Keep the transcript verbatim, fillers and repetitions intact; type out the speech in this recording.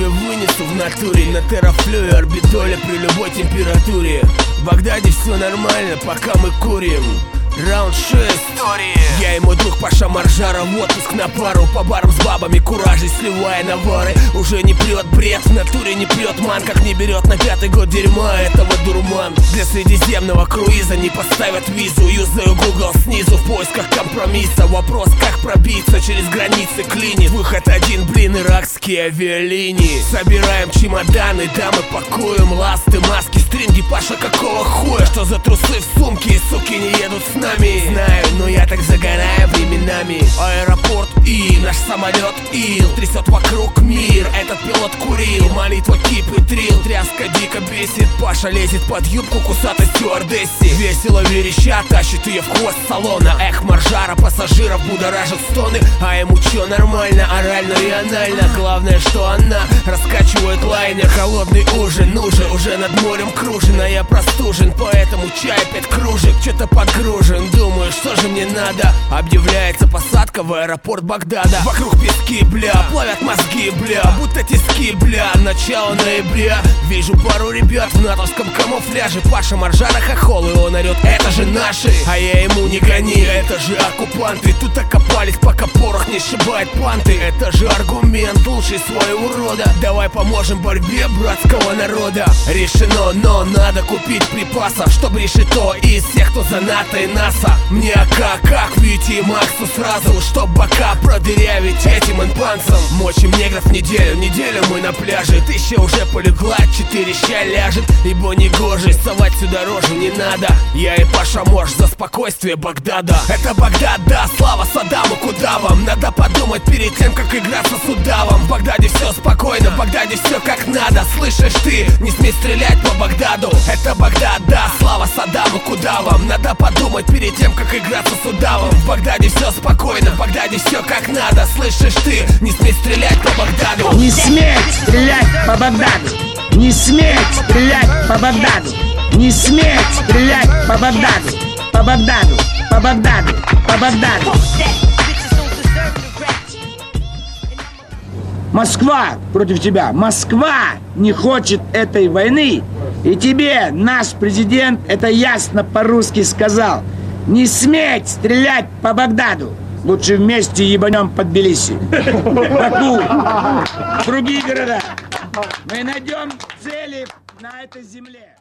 тебе вынесу в натуре на терафлю и орбитоле при любой температуре. В Багдаде все нормально, пока мы курим. Раунд шесть. Я и мой друг Паша Маржара в отпуск на пару. По барам с бабами, куражей сливая навары. Уже не прет бред, в натуре не прет ман. Как не берет на пятый год дерьма этого дурман. Для средиземного круиза не поставят визу. Юзаю Google снизу в поисках компромисса. Вопрос, как пробиться через границы клинит. Выход один, блин, иракские авиалинии. Собираем чемоданы, дамы пакуем. Ласты, маски, стринги, Паша, какого хуя? Что за трусы в сумке и суки не едут с нами? Знаю, но я так загораю временами. Аэропорт И, наш самолет Ил. Трясет вокруг мир, этот пилот курил. Молитва кип и трил, тряска дико бесит. Паша лезет под юбку кусатой стюардессе. Весело вереща, тащит ее в хвост салона. Эх, Маржара пассажиров будоражит стоны. А ему чё, нормально, орально и анально. Главное, что она раскачивает лайнер. Холодный ужин, уже, уже над морем кружен. А я простужен, поэтому чай пять кружек. Чё-то подгружен, думаю, что же мне надо. Объявляется посадка в аэропорт Багдада. Вокруг пески, бля, плавят мозги, бля, будто тиски, бля. Начало ноября, вижу пару ребят в натовском камуфляже. Паша Маржара хохол, и он орет: это же наши. А я ему: не гони, это же оккупанты. Тут окопались, пока порох не сшибает панты. Это же аргумент, лучший своего рода. Давай поможем борьбе братского народа. Решено, но надо купить припасов, чтобы решить то из всех, кто за НАТО и НАСА. Мне АК, как Вити и Максу сразу, чтоб бока продырявить этим инпанцам. Мочим негров неделю, неделю мы на пляже. Тысяча уже полегла, четыре ща ляжет. Ибо не гоже совать сюда рожу не надо. Я и Паша Морж за спокойствие Багдада. Это Багдад, да, слава Саддаму, куда вам? Надо подумать перед тем, как играться с удавом. В Багдаде все спокойно, в Багдаде все как надо. Слышишь ты? Не смей стрелять по Багдаду. Это Багдад, да, слава Саддаму, куда вам? Надо подумать перед тем, как играться с удавом. В Багдаде все спокойно, в Багдаде все как надо. Слышишь ты? Не смей стрелять по Багдаду. Не смей стрелять по Багдаду. Не смей стрелять по Багдаду. Не смей стрелять по Багдаду. По Багдаду, по Багдаду, по Багдаду. Москва против тебя. Москва не хочет этой войны. И тебе наш президент это ясно по-русски сказал. Не сметь стрелять по Багдаду. Лучше вместе ебанем под Тбилиси, Баку, другие города. Мы найдем цели на этой земле.